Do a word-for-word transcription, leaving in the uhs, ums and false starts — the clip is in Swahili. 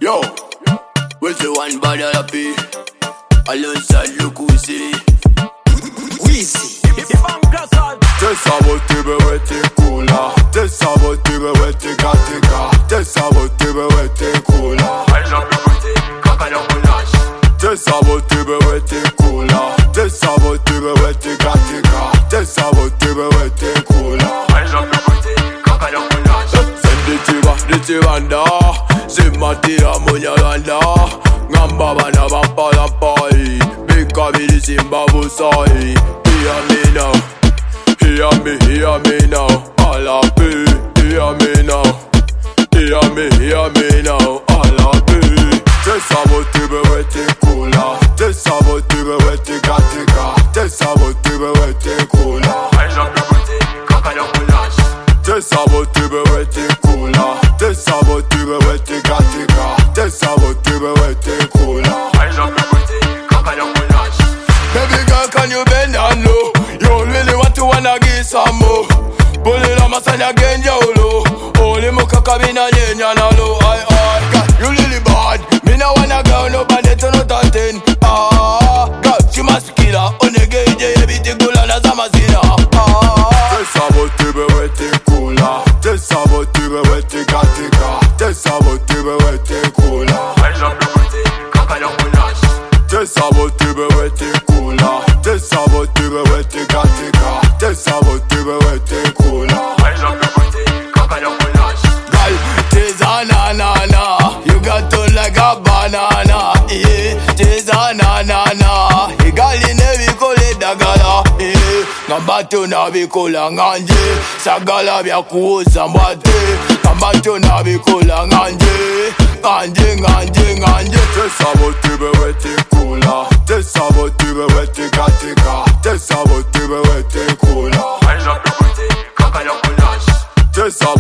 Yo, where's the one body happy? Alongside Lukusi Weezy. Tessa votibe wete kula, Tessa votibe wete katika, Tessa votibe wete kula. Tessa votibe wete kula, Tessa votibe wete katika, Tessa votibe wete kula. Senditiba, ditibanda, Simatia munyaganda, Ngamba bana bampalampai, Bikabili simbabusai. Hear me now, hear me, hear me now, all I be. Hear me now, hear me, hear me now, all I be. Tessa votibe wete kula, Tessa votibe wete katika, Tessa votibe wete kula. Tessa votibe wete kula, Tessa votibe wete katika, Tessa votibe wete kula. Baby girl, can you bend down low? You really want to wanna give some more. Pull it on my side again, yo low. Only mo kakabina nyenya na low. I, I, girl, you really bad. Me no wanna go no bandit to no tantin. Ah, girl, she must kill her. Onege ije ebiti kula na zamazina. Ah, Tessa votibe wete kula, Tessa votibe wete katika, Tessa votibe wete kula. Tessa votibe wete kula, Tessa votibe wete katika, Tessa votibe wete kula. Girl, teza na na na, you got to like a banana. Yeah, teza na na na, you got in every kole dagala. Yeah, ngambatu na bikola nganje, sagala bya kuuza mbate. Ngambatu na bikola nganje, nganje nganje nganje. Tessa votibe wete kula, Tessa votibe wete katika, Tessa votibe wete kula. Tessa